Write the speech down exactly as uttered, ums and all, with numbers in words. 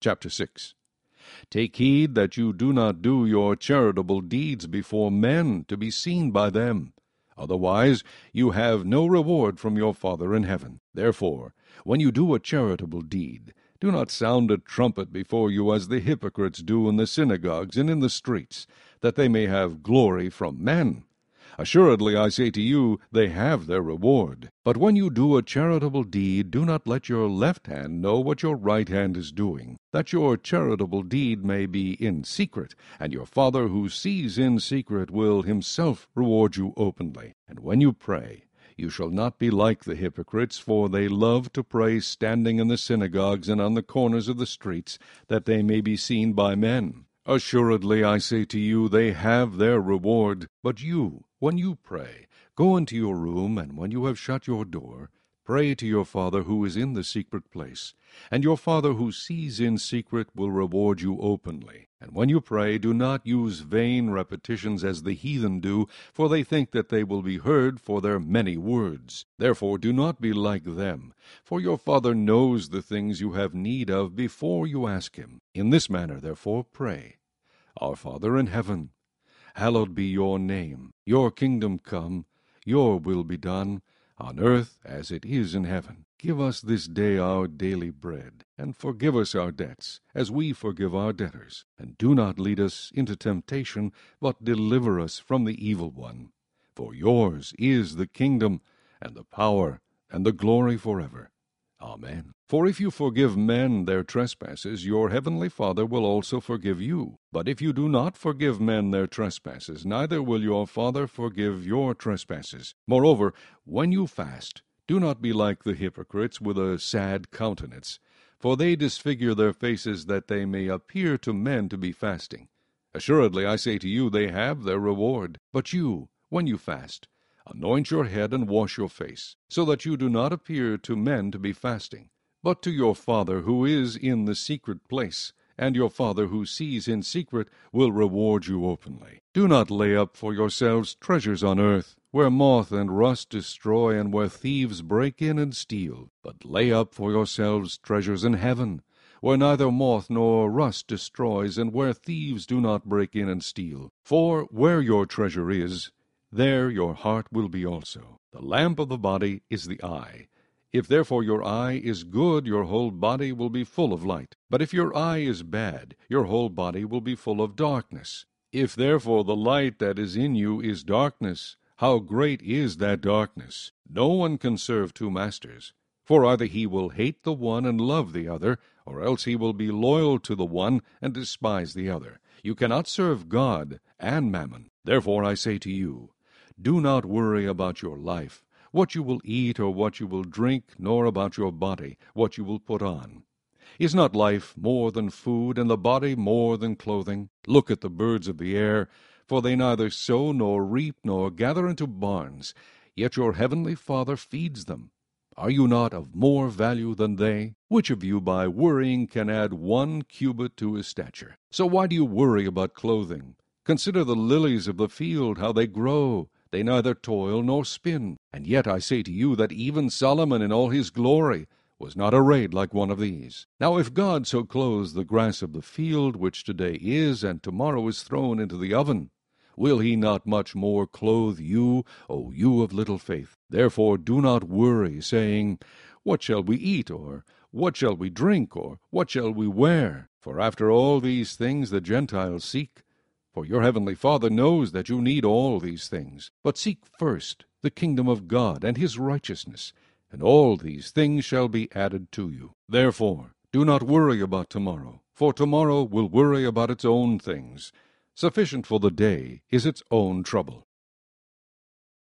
Chapter six. Take heed that you do not do your charitable deeds before men, to be seen by them. Otherwise you have no reward from your Father in heaven. Therefore, when you do a charitable deed, do not sound a trumpet before you as the hypocrites do in the synagogues and in the streets, that they may have glory from men. Assuredly, I say to you, they have their reward. But when you do a charitable deed, do not let your left hand know what your right hand is doing, that your charitable deed may be in secret, and your Father who sees in secret will himself reward you openly. And when you pray, you shall not be like the hypocrites, for they love to pray standing in the synagogues and on the corners of the streets, that they may be seen by men. Assuredly, I say to you, they have their reward. But you, when you pray, go into your room, and when you have shut your door, pray to your Father who is in the secret place, and your Father who sees in secret will reward you openly. And when you pray, do not use vain repetitions as the heathen do, for they think that they will be heard for their many words. Therefore do not be like them, for your Father knows the things you have need of before you ask him. In this manner, therefore, pray. Our Father in heaven, hallowed be your name. Your kingdom come, your will be done, on earth as it is in heaven. Give us this day our daily bread, and forgive us our debts, as we forgive our debtors. And do not lead us into temptation, but deliver us from the evil one. For yours is the kingdom, and the power, and the glory forever. Amen. For if you forgive men their trespasses, your heavenly Father will also forgive you. But if you do not forgive men their trespasses, neither will your Father forgive your trespasses. Moreover, when you fast, do not be like the hypocrites with a sad countenance, for they disfigure their faces that they may appear to men to be fasting. Assuredly, I say to you, they have their reward. But you, when you fast, anoint your head and wash your face, so that you do not appear to men to be fasting, but to your Father who is in the secret place, and your Father who sees in secret will reward you openly. Do not lay up for yourselves treasures on earth, where moth and rust destroy, and where thieves break in and steal. But lay up for yourselves treasures in heaven, where neither moth nor rust destroys, and where thieves do not break in and steal. For where your treasure is, there your heart will be also. The lamp of the body is the eye. If therefore your eye is good, your whole body will be full of light. But if your eye is bad, your whole body will be full of darkness. If therefore the light that is in you is darkness, how great is that darkness! No one can serve two masters. For either he will hate the one and love the other, or else he will be loyal to the one and despise the other. You cannot serve God and mammon. Therefore I say to you, do not worry about your life, what you will eat or what you will drink, nor about your body, what you will put on. Is not life more than food, and the body more than clothing? Look at the birds of the air, for they neither sow nor reap nor gather into barns, yet your heavenly Father feeds them. Are you not of more value than they? Which of you by worrying can add one cubit to his stature? So why do you worry about clothing? Consider the lilies of the field, how they grow. They neither toil nor spin. And yet I say to you that even Solomon in all his glory was not arrayed like one of these. Now if God so clothes the grass of the field, which today is and tomorrow is thrown into the oven, will he not much more clothe you, O you of little faith? Therefore do not worry, saying, what shall we eat? Or what shall we drink? Or what shall we wear? For after all these things the Gentiles seek. For your heavenly Father knows that you need all these things. But seek first the kingdom of God and his righteousness, and all these things shall be added to you. Therefore do not worry about tomorrow, for tomorrow will worry about its own things. Sufficient for the day is its own trouble.